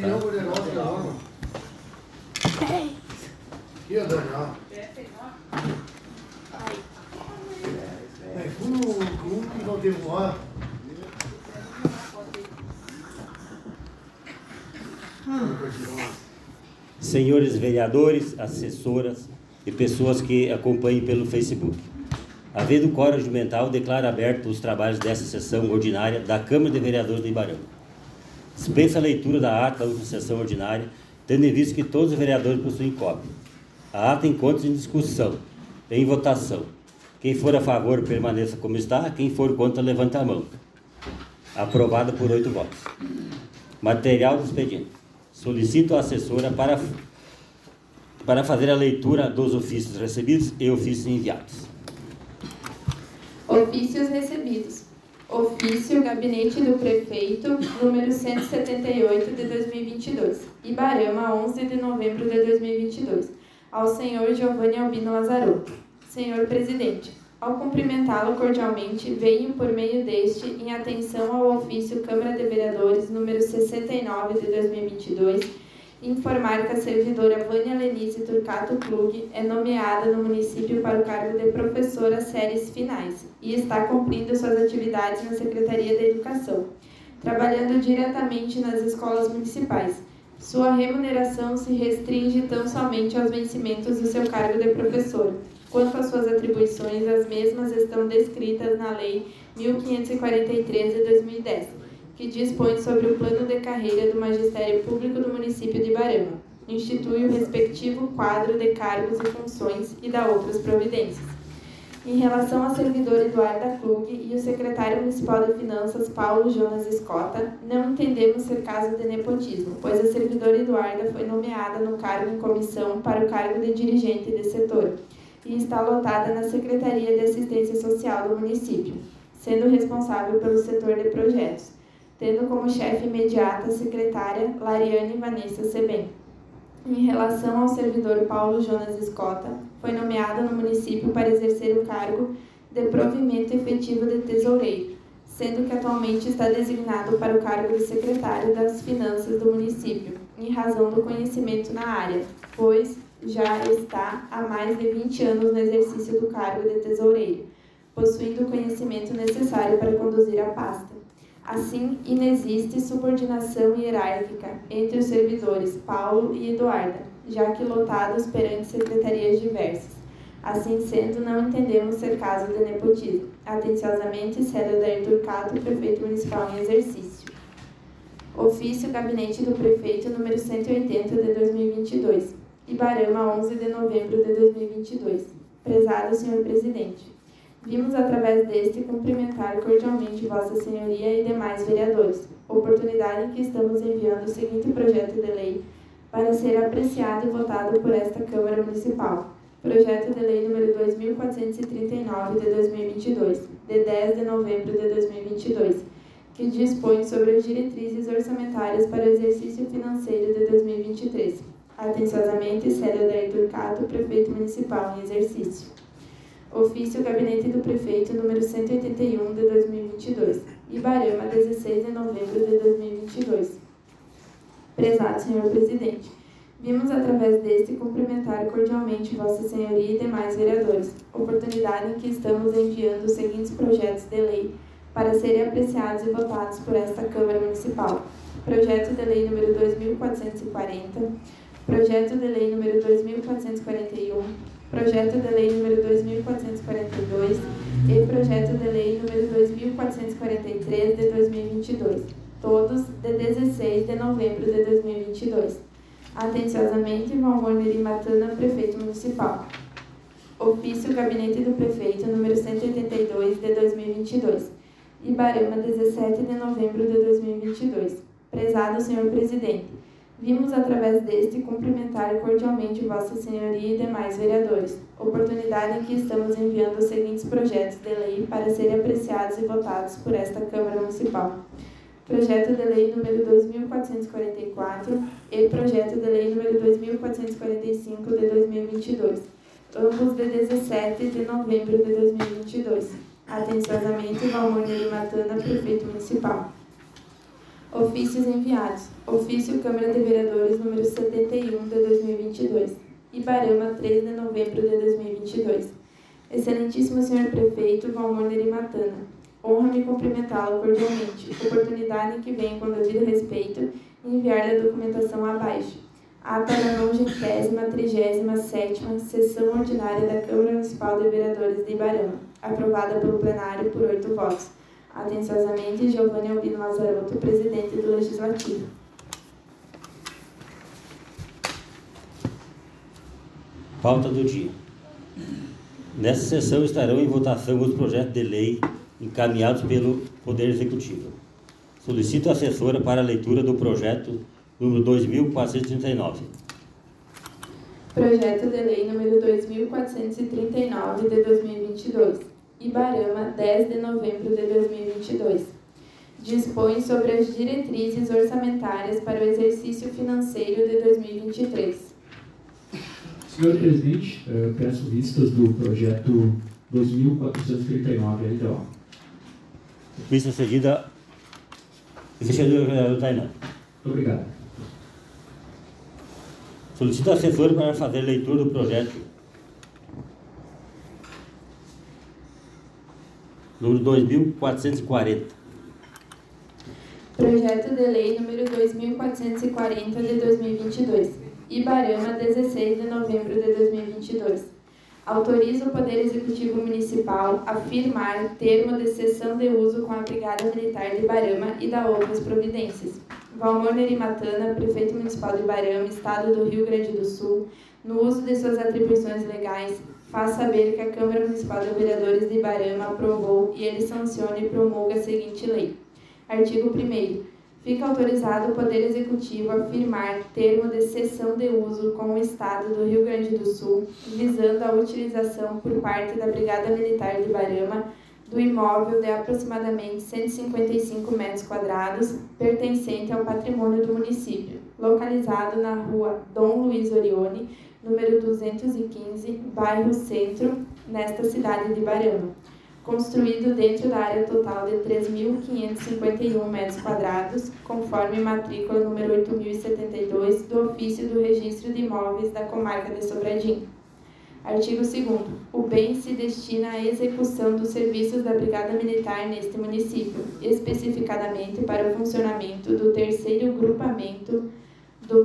Aqui, ó, Daniel. Que não tem voar. Senhores vereadores, assessoras e pessoas que acompanhem pelo Facebook. Havendo quórum regimental, declaro aberto os trabalhos desta sessão ordinária da Câmara de Vereadores de Ibarama. Dispensa a leitura da ata da última sessão ordinária, tendo em vista que todos os vereadores possuem cópia. A ata encontra-se em discussão, em votação. Quem for a favor, permaneça como está. Quem for contra, levanta a mão. Aprovada por 8 votos. Material do expediente. Solicito a assessora para fazer a leitura dos ofícios recebidos e ofícios enviados. Ofícios recebidos. Ofício Gabinete do Prefeito, número 178 de 2022. Ibarama, 11 de novembro de 2022. Ao senhor Giovanni Albino Lazarotto. Senhor Presidente, ao cumprimentá-lo cordialmente, venho por meio deste, em atenção ao ofício Câmara de Vereadores, número 69 de 2022, informar que a servidora Vânia Lenise Turcato Klug é nomeada no município para o cargo de professora séries finais e está cumprindo suas atividades na Secretaria da Educação, trabalhando diretamente nas escolas municipais. Sua remuneração se restringe tão somente aos vencimentos do seu cargo de professora. Quanto às suas atribuições, as mesmas estão descritas na Lei 1543 de 2010, que dispõe sobre o plano de carreira do Magistério Público do município de Ibarama, institui o respectivo quadro de cargos e funções e dá outras providências. Em relação ao servidor Eduarda Klug e o secretário municipal de Finanças Paulo Jonas Escota, não entendemos ser caso de nepotismo, pois a servidora Eduarda foi nomeada no cargo em comissão para o cargo de dirigente de setor e está lotada na Secretaria de Assistência Social do município, sendo responsável pelo setor de projetos, tendo como chefe imediata a secretária Lariane Vanessa Sebem. Em relação ao servidor Paulo Jonas Escota, foi nomeado no município para exercer o cargo de provimento efetivo de tesoureiro, sendo que atualmente está designado para o cargo de secretário das Finanças do município, em razão do conhecimento na área, pois já está há mais de 20 anos no exercício do cargo de tesoureiro, possuindo o conhecimento necessário para conduzir a pasta. Assim, inexiste subordinação hierárquica entre os servidores Paulo e Eduarda, já que lotados perante secretarias diversas. Assim sendo, não entendemos ser caso de nepotismo. Atenciosamente, Célio Dair Turcato, Prefeito Municipal em Exercício. Ofício Gabinete do Prefeito número 180 de 2022. Ibarama, 11 de novembro de 2022. Prezado Senhor Presidente, vimos através deste cumprimentar cordialmente Vossa Senhoria e demais vereadores, oportunidade em que estamos enviando o seguinte projeto de lei para ser apreciado e votado por esta Câmara Municipal. Projeto de Lei número 2439 de 2022, de 10 de novembro de 2022, que dispõe sobre as diretrizes orçamentárias para o exercício financeiro de 2023. Atenciosamente, Célio Dair Turcato, Prefeito Municipal em Exercício. Ofício Gabinete do Prefeito número 181 de 2022, Ibarama, 16 de novembro de 2022. Prezado Senhor Presidente, vimos através deste cumprimentar cordialmente Vossa Senhoria e demais vereadores, oportunidade em que estamos enviando os seguintes projetos de lei para serem apreciados e votados por esta Câmara Municipal. Projeto de Lei número 2440, Projeto de Lei número 2441, Projeto de Lei número 2442 e Projeto de Lei número 2443 de 2022, todos de 16 de novembro de 2022. Atenciosamente, Valmor Neri Matana, Prefeito Municipal. Ofício Gabinete do Prefeito número 182 de 2022. Ibarama, 17 de novembro de 2022. Prezado Senhor Presidente, vimos através deste cumprimentar cordialmente Vossa Senhoria e demais vereadores, oportunidade em que estamos enviando os seguintes projetos de lei para serem apreciados e votados por esta Câmara Municipal. Projeto de Lei número 2444 e Projeto de Lei número 2445 de 2022, ambos de 17 de novembro de 2022. Atenciosamente, Valmor Neri Matana, Prefeito Municipal. Ofícios enviados. Ofício Câmara de Vereadores número 71 de 2022. Ibarama, 3 de novembro de 2022. Excelentíssimo Senhor Prefeito Valmor Neri Matana, honra-me cumprimentá-lo cordialmente, oportunidade em que venho com devido respeito enviar-lhe a documentação abaixo. Ata da 90ª37ª Sessão Ordinária da Câmara Municipal de Vereadores de Ibarama, aprovada pelo plenário por 8 votos. Atenciosamente, Giovanni Albino Mazzaroto, presidente do Legislativo. Pauta do dia. Nesta sessão estarão em votação os projetos de lei encaminhados pelo Poder Executivo. Solicito a assessora para a leitura do projeto número 2439. Projeto de lei número 2439 de 2022. Ibarama, 10 de novembro de 2022. Dispõe sobre as diretrizes orçamentárias para o exercício financeiro de 2023. Senhor Presidente, peço vistas do projeto 2439, LDO. Vista cedida. Vereador Tainá. Muito obrigado. Solicito a assessora para fazer a leitura do projeto número 2440. Projeto de lei número 2440 de 2022. Ibarama, 16 de novembro de 2022. Autoriza o Poder Executivo Municipal a firmar termo de cessão de uso com a Brigada Militar de Ibarama e da outras providências. Valmor Neri Matana, Prefeito Municipal de Ibarama, Estado do Rio Grande do Sul, no uso de suas atribuições legais, faz saber que a Câmara Municipal de Vereadores de Ibarama aprovou e ele sanciona e promulga a seguinte lei. Artigo 1º. Fica autorizado o Poder Executivo a firmar termo de cessão de uso com o Estado do Rio Grande do Sul, visando a utilização por parte da Brigada Militar de Ibarama do imóvel de aproximadamente 155 metros quadrados, pertencente ao patrimônio do município, localizado na rua Dom Luiz Orione, número 215, bairro Centro, nesta cidade de Ibarama. Construído dentro da área total de 3.551 metros quadrados, conforme matrícula número 8072 do Ofício do Registro de Imóveis da Comarca de Sobradinho. Artigo 2º. O bem se destina à execução dos serviços da Brigada Militar neste município, especificadamente para o funcionamento do 3º Grupamento do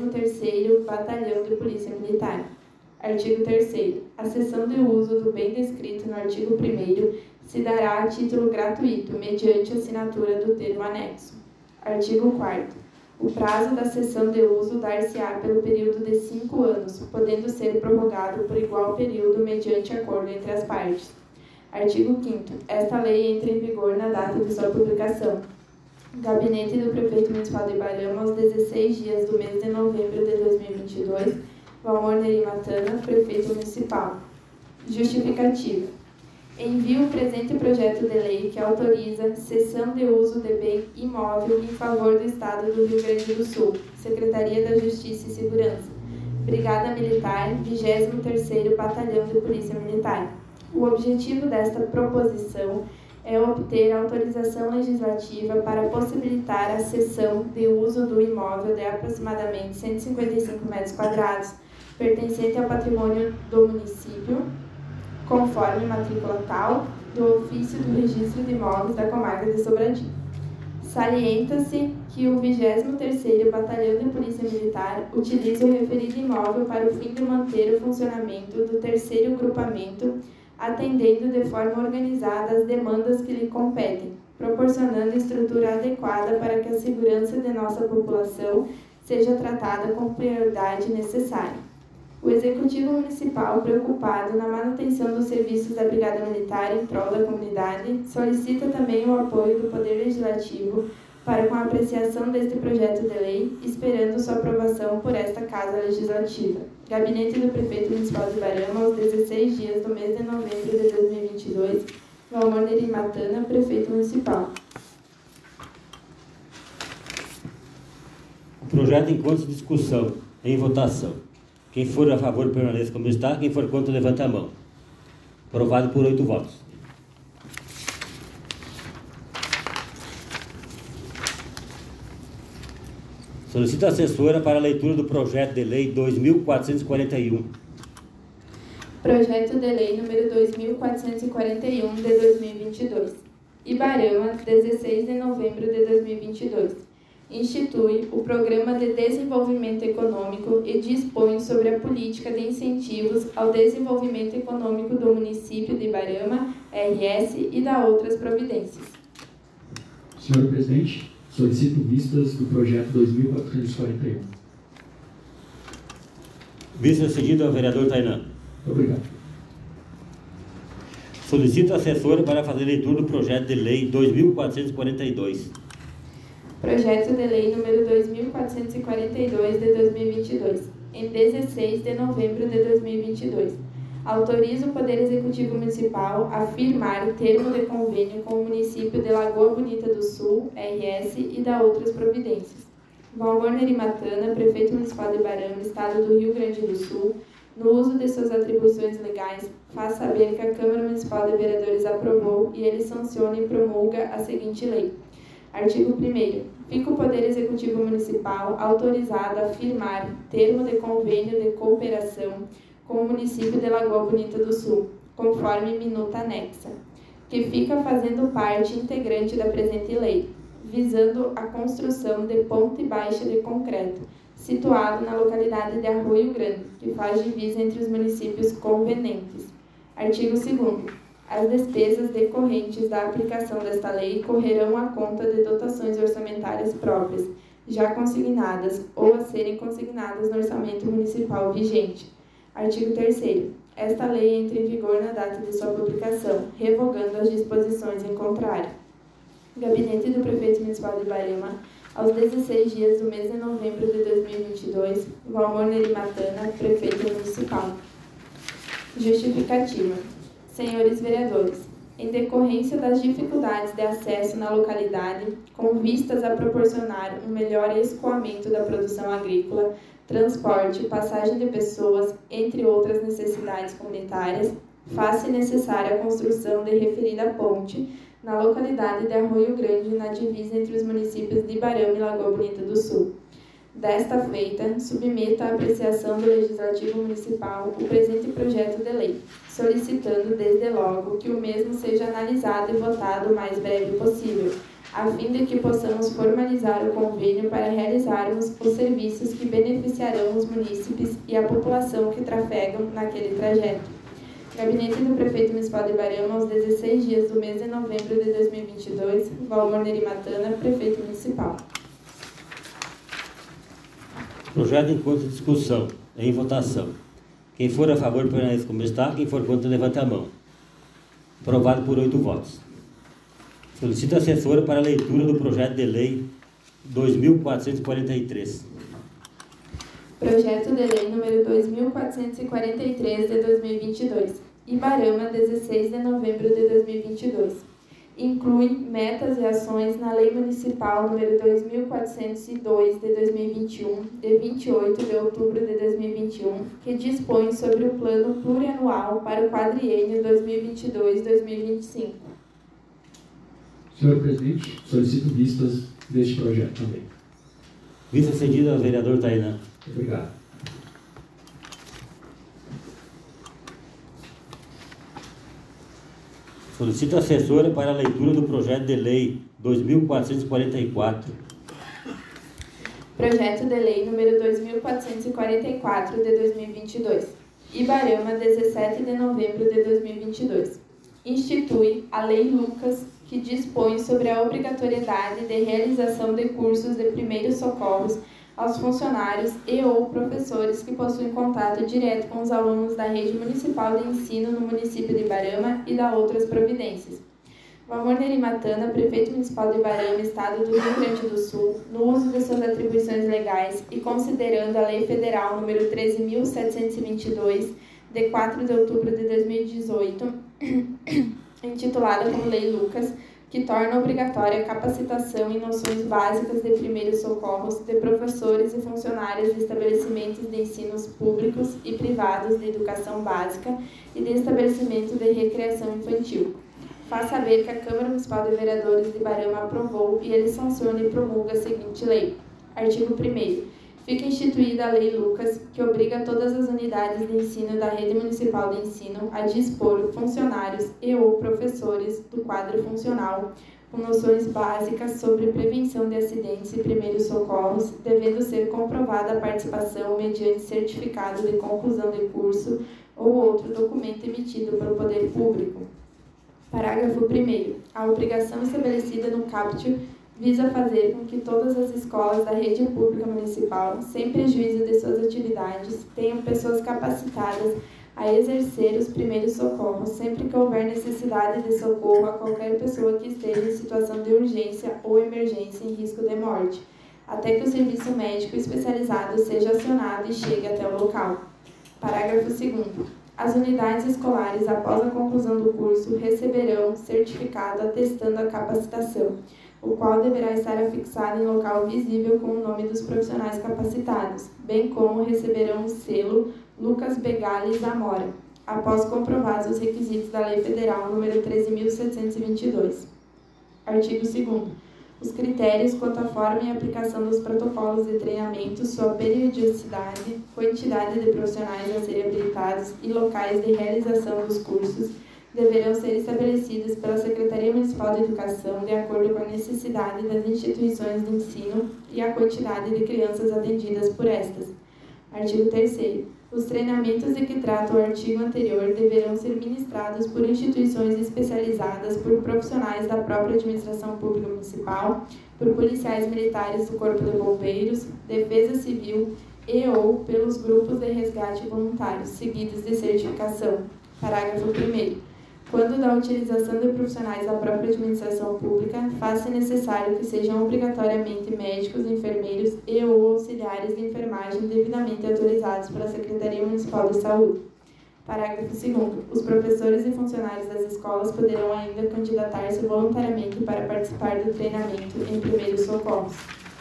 23º Batalhão de Polícia Militar. Artigo 3º. A cessão de uso do bem descrito no artigo 1º se dará a título gratuito, mediante assinatura do termo anexo. Artigo 4º. O prazo da cessão de uso dar-se-á pelo período de 5 anos, podendo ser prorrogado por igual período mediante acordo entre as partes. Artigo 5º. Esta lei entra em vigor na data de sua publicação. Gabinete do Prefeito Municipal de Ibarama, aos 16 dias do mês de novembro de 2022, Valmor Neri Matana, Prefeito Municipal. Justificativa. Envio o presente projeto de lei que autoriza cessão de uso de bem imóvel em favor do Estado do Rio Grande do Sul, Secretaria da Justiça e Segurança, Brigada Militar, 23º Batalhão de Polícia Militar. O objetivo desta proposição é obter autorização legislativa para possibilitar a cessão de uso do imóvel de aproximadamente 155 metros quadrados, pertencente ao patrimônio do município, conforme matrícula tal do Ofício do Registro de Imóveis da Comarca de Sobradinho. Salienta-se que o 23º Batalhão de Polícia Militar utiliza o referido imóvel para o fim de manter o funcionamento do 3º Grupamento, atendendo de forma organizada as demandas que lhe competem, proporcionando estrutura adequada para que a segurança de nossa população seja tratada com prioridade necessária. O Executivo Municipal, preocupado na manutenção dos serviços da Brigada Militar em prol da comunidade, solicita também o apoio do Poder Legislativo para com a apreciação deste projeto de lei, esperando sua aprovação por esta Casa Legislativa. Gabinete do Prefeito Municipal de Ibarama, aos 16 dias do mês de novembro de 2022, Valmor Neri Matana, Prefeito Municipal. O projeto encontra-se em discussão, em votação. Quem for a favor permaneça como está, quem for contra levanta a mão. Aprovado por 8 votos. Solicito a assessora para a leitura do projeto de lei 2441. Projeto de Lei número 2441 de 2022. Ibarama, 16 de novembro de 2022. Institui o Programa de Desenvolvimento Econômico e dispõe sobre a política de incentivos ao desenvolvimento econômico do município de Ibarama, RS, e da outras providências. Senhor presidente, solicito vistas do projeto 2441. Vista cedido ao vereador Tainan. Obrigado. Solicito a assessora para fazer leitura do projeto de lei 2442. Projeto de Lei número 2442 de 2022, em 16 de novembro de 2022. Autoriza o Poder Executivo Municipal a firmar termo de convênio com o município de Lagoa Bonita do Sul, RS, e da outras providências. Valmor Nerimatana, Prefeito Municipal de Ibarama, Estado do Rio Grande do Sul, no uso de suas atribuições legais, faz saber que a Câmara Municipal de Vereadores aprovou e ele sanciona e promulga a seguinte lei. Artigo 1º. Fica o Poder Executivo Municipal autorizado a firmar termo de convênio de cooperação com o município de Lagoa Bonita do Sul, conforme minuta anexa, que fica fazendo parte integrante da presente lei, visando a construção de ponte baixa de concreto, situado na localidade de Arroio Grande, que faz divisa entre os municípios convenientes. Artigo 2º. As despesas decorrentes da aplicação desta lei correrão à conta de dotações orçamentárias próprias, já consignadas ou a serem consignadas no orçamento municipal vigente. Artigo 3º. Esta lei entra em vigor na data de sua publicação, revogando as disposições em contrário. Gabinete do Prefeito Municipal de Ibarama, aos 16 dias do mês de novembro de 2022, Valmor Nerimatana, Prefeito Municipal. Justificativa. Senhores vereadores, em decorrência das dificuldades de acesso na localidade, com vistas a proporcionar um melhor escoamento da produção agrícola, transporte, passagem de pessoas, entre outras necessidades comunitárias, faz-se necessária a construção de referida ponte na localidade de Arroio Grande, na divisa entre os municípios de Ibarama e Lagoa Bonita do Sul. Desta feita, submeto à apreciação do Legislativo Municipal o presente projeto de lei, solicitando desde logo que o mesmo seja analisado e votado o mais breve possível, a fim de que possamos formalizar o convênio para realizarmos os serviços que beneficiarão os munícipes e a população que trafegam naquele trajeto. Gabinete do Prefeito Municipal de Ibarama, aos 16 dias do mês de novembro de 2022, Valmor Nerimatana, Prefeito Municipal. Projeto em curso de discussão. Em votação. Quem for a favor, permaneça como está. Quem for contra, levanta a mão. Aprovado por 8 votos. Solicito a assessora para a leitura do projeto de lei 2443. Projeto de Lei número 2443 de 2022. Ibarama, 16 de novembro de 2022. Inclui metas e ações na Lei Municipal número 2402 de 2021, de 28 de outubro de 2021, que dispõe sobre o plano plurianual para o quadriênio 2022-2025. Senhor presidente, solicito vistas deste projeto também. Vista cedida ao vereador Tainan. Obrigado. Solicito a assessora para a leitura do projeto de lei 2444. Projeto de Lei número 2444 de 2022. Ibarama, 17 de novembro de 2022. Institui a Lei Lucas, que dispõe sobre a obrigatoriedade de realização de cursos de primeiros socorros aos funcionários e ou professores que possuem contato direto com os alunos da rede municipal de ensino no município de Ibarama e da outras providências. Valmor Nerimatana, Prefeito Municipal de Ibarama, Estado do Rio Grande do Sul, no uso de suas atribuições legais e considerando a Lei Federal número 13.722, de 4 de outubro de 2018, intitulada como Lei Lucas, que torna obrigatória a capacitação em noções básicas de primeiros socorros de professores e funcionários de estabelecimentos de ensinos públicos e privados de educação básica e de estabelecimentos de recreação infantil. Faz saber que a Câmara Municipal de Vereadores de Ibarama aprovou e ele sanciona e promulga a seguinte lei. Artigo 1º. Fica instituída a Lei Lucas, que obriga todas as unidades de ensino da rede municipal de ensino a dispor funcionários e ou professores do quadro funcional com noções básicas sobre prevenção de acidentes e primeiros socorros, devendo ser comprovada a participação mediante certificado de conclusão de curso ou outro documento emitido pelo poder público. Parágrafo 1º. A obrigação estabelecida no caput visa fazer com que todas as escolas da rede pública municipal, sem prejuízo de suas atividades, tenham pessoas capacitadas a exercer os primeiros socorros, sempre que houver necessidade de socorro a qualquer pessoa que esteja em situação de urgência ou emergência em risco de morte, até que o serviço médico especializado seja acionado e chegue até o local. Parágrafo 2º. As unidades escolares, após a conclusão do curso, receberão certificado atestando a capacitação, o qual deverá estar afixado em local visível com o nome dos profissionais capacitados, bem como receberão o selo Lucas Begali Zamora, após comprovados os requisitos da Lei Federal nº 13.722. Artigo 2º. Os critérios quanto à forma e aplicação dos protocolos de treinamento, sua periodicidade, quantidade de profissionais a serem habilitados e locais de realização dos cursos deverão ser estabelecidos pela Secretaria Municipal de Educação de acordo com a necessidade das instituições de ensino e a quantidade de crianças atendidas por estas. Artigo 3º. Os treinamentos de que trata o artigo anterior deverão ser ministrados por instituições especializadas, por profissionais da própria administração pública municipal, por policiais militares do Corpo de Bombeiros, Defesa Civil e ou pelos grupos de resgate voluntários, seguidos de certificação. Parágrafo 1º. Quando da utilização de profissionais da própria administração pública, faz-se necessário que sejam obrigatoriamente médicos, enfermeiros e ou auxiliares de enfermagem devidamente autorizados pela Secretaria Municipal de Saúde. Parágrafo 2º. Os professores e funcionários das escolas poderão ainda candidatar-se voluntariamente para participar do treinamento em primeiros socorros.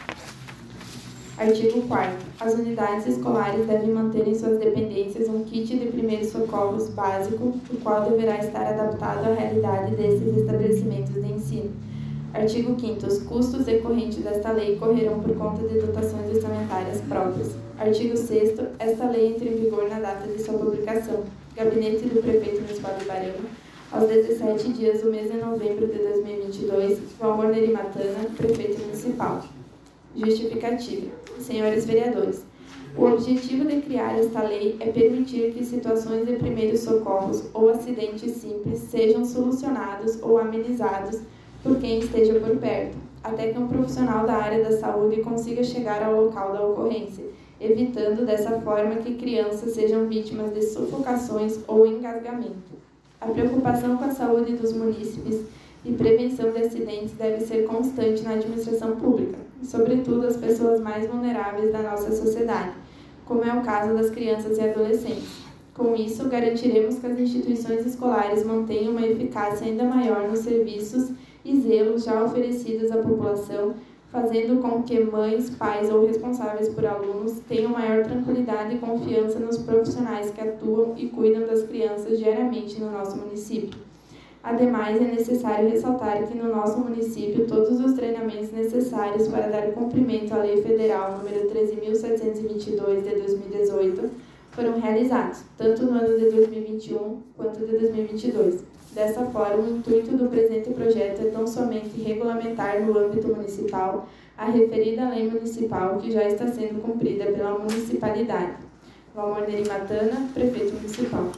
Artigo 4º. As unidades escolares devem manter em suas dependências um kit de primeiros socorros básico, o qual deverá estar adaptado à realidade desses estabelecimentos de ensino. Artigo 5º. Os custos decorrentes desta lei correrão por conta de dotações orçamentárias próprias. Artigo 6º. Esta lei entra em vigor na data de sua publicação. Gabinete do Prefeito Municipal de Ibarama, aos 17 dias do mês de novembro de 2022, Valmor Neri Matana, Prefeito Municipal. Justificativa. Senhores vereadores, o objetivo de criar esta lei é permitir que situações de primeiros socorros ou acidentes simples sejam solucionados ou amenizados por quem esteja por perto, até que um profissional da área da saúde consiga chegar ao local da ocorrência, evitando dessa forma que crianças sejam vítimas de sufocações ou engasgamento. A preocupação com a saúde dos munícipes e prevenção de acidentes deve ser constante na administração pública, sobretudo as pessoas mais vulneráveis da nossa sociedade, como é o caso das crianças e adolescentes. Com isso, garantiremos que as instituições escolares mantenham uma eficácia ainda maior nos serviços e zelos já oferecidos à população, fazendo com que mães, pais ou responsáveis por alunos tenham maior tranquilidade e confiança nos profissionais que atuam e cuidam das crianças diariamente no nosso município. Ademais, é necessário ressaltar que no nosso município todos os treinamentos necessários para dar cumprimento à Lei Federal nº 13.722 de 2018 foram realizados, tanto no ano de 2021 quanto de 2022. Dessa forma, o intuito do presente projeto é tão somente regulamentar no âmbito municipal a referida lei municipal que já está sendo cumprida pela municipalidade. Valmor Neri Matana, Prefeito Municipal.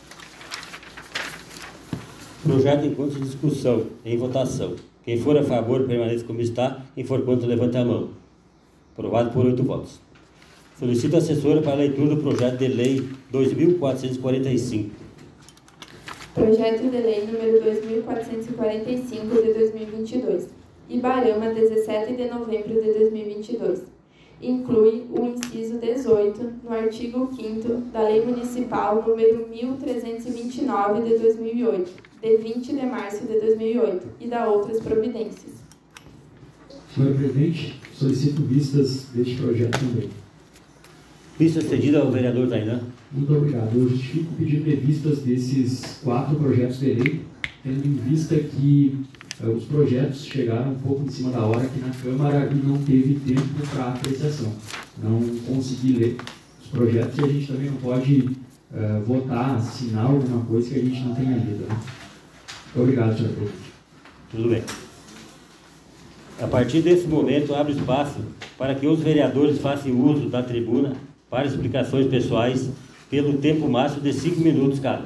Projeto em curso de discussão, em votação. Quem for a favor, permaneça como está. Quem for contra, levante a mão. Aprovado por 8 votos. Solicito a assessora para a leitura do projeto de lei 2.445. Projeto de lei número 2.445 de 2022. Ibarama, 17 de novembro de 2022. Inclui o inciso 18 no artigo 5º da Lei Municipal número 1.329 de 2008, de 20 de março de 2008, e da outras providências. Senhor Presidente, solicito vistas deste projeto também. Vista cedida ao vereador Tainan. Muito obrigado. Eu justifico o pedido de vistas desses 4 projetos de lei, tendo em vista que os projetos chegaram um pouco em cima da hora aqui na Câmara e não teve tempo para apreciação. Não consegui ler os projetos e a gente também não pode votar, assinar alguma coisa que a gente não tenha lido. Né? Muito obrigado, senhor presidente. Tudo bem. A partir desse momento, abre espaço para que os vereadores façam uso da tribuna para explicações pessoais pelo tempo máximo de 5 minutos cada.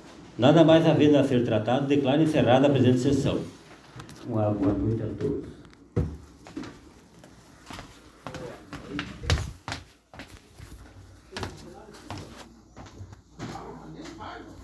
Nada mais havendo a ser tratado, declaro encerrada a presente sessão. Uma boa noite a todos.